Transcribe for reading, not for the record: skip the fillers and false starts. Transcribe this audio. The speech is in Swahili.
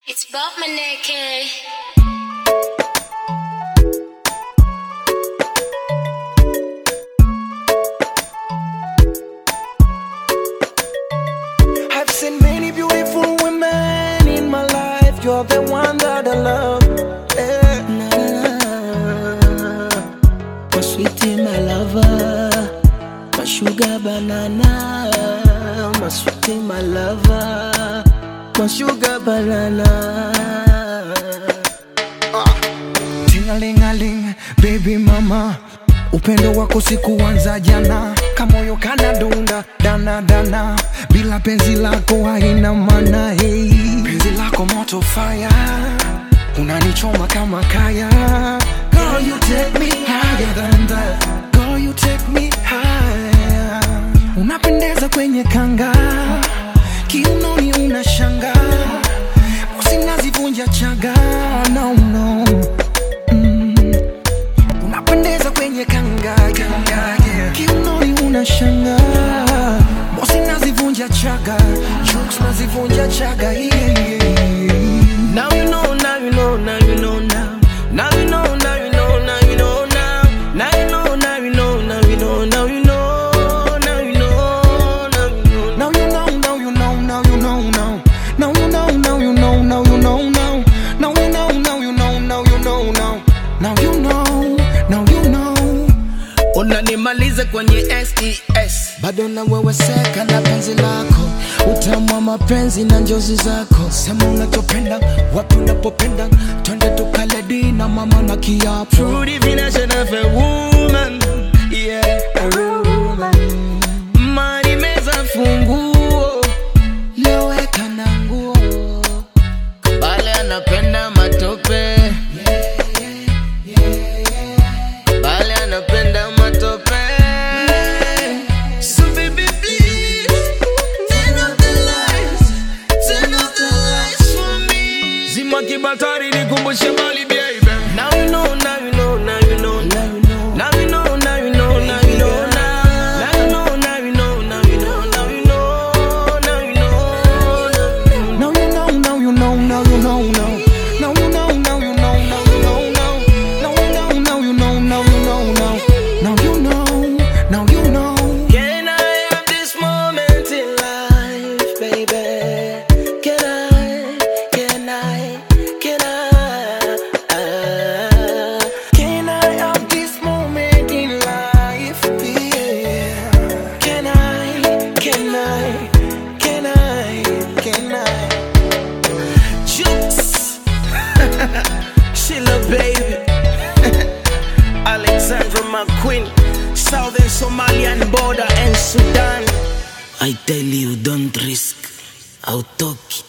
It's Bob Maneke. I've seen many beautiful women in my life. You're the one that I love. My sweetie, my lover, my sugar banana. My sweetie, my lover, my sugar banana. Ting-a-ling-a-ling, baby mama, upendo wako sikuanza jana. Kamoyo kana dunda, dana dana. Bila penzi lako haina maana, hey. Penzi lako moto fire, unanichoma kama kaya. Girl, you take me higher than that. Girl, you take me higher. Unapendeza kwenye kanga, kiunoni unashanga, bosi nazivunja chaga. No, no. Unapendeza kwenye kanga, yeah. Kiunoni unashanga, bosi nazivunja chaga, jokes nazivunja chaga, yeah. Now you know, now you know, now you know now. Now you know, now you know, now you know now. Now you know, now you know, now you know, now you know. Unanimaliza kwenye SES, bado na wewe seka na penzi lako. Utamu wa mapenzi na njozi zako. Sema unachopenda, wapi unapopenda. Twende tukale dina mama na kiapo. True definition of a woman, yeah, a real woman. Mari meza funguo, leweka na nguo. Bale anapenda matope, bale anapenda matope. So baby please, turn off the lights, turn off the lights for me. Zima kibatari nikumbushe mali baby. Now you know, now you know, now you know, now you know. Now you know, now you know, now you know. Now you know, now you know, now you know, now you know, now you know. Now you know, now you know, now you know, now. Now you know, now you know, now you know, now. Now you know, now you know, now you know, now. Now you know, now you know. Can I have this moment in life, baby? Can I? Can I? Can I? Can I have this moment in life, yeah? Can I? Can I? Can I? Can I? Jukes, Sheila baby. Alexandra McQueen, Southern Somalian border and Sudan. I tell you, don't risk. Autoki.